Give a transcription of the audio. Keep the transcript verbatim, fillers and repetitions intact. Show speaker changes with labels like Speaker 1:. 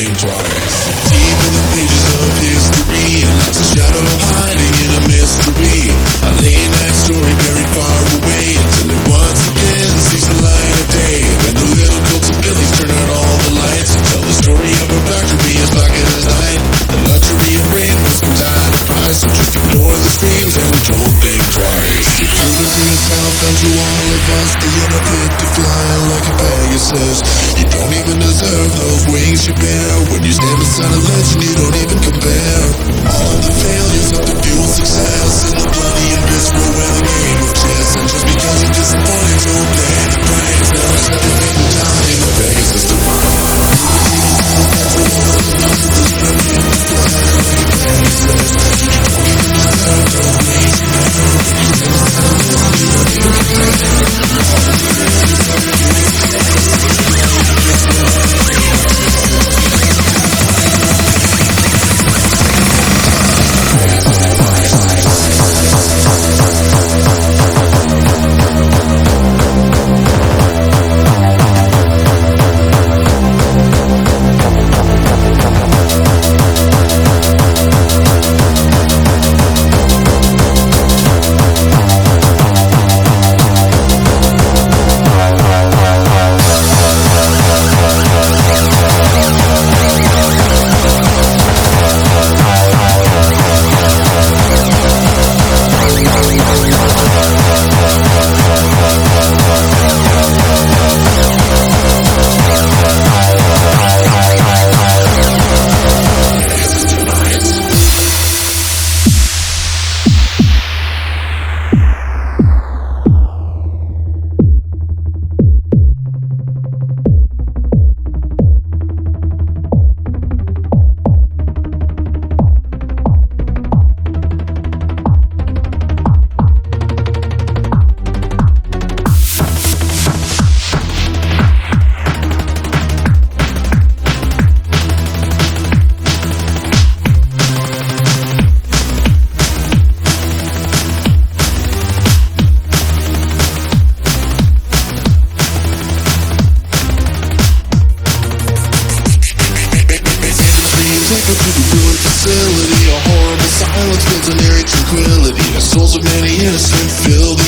Speaker 1: think twice. Deep in the pages of history, and lots of shadow hiding in a mystery. A late night story buried far away, until it once again sees the light of day. When the little cult of Billies turn out all the lights and tell the story of a factory as black as night. The luxury of brainless comes at a price, so just ignore the screams and don't think twice. You're driven to yourself and to all of us, the unfit to fly like a Pegasus. You don't even deserve those wings you bear. When you stand beside a legend, you don't even compare. All of the failures of the dual success in the bloody and visceral where the game of chess. And just because you're disappointed, don't pay the price. Now it's like a big time in Pegasus to facility. A horrible silence builds an eerie tranquility. The souls of many innocent filled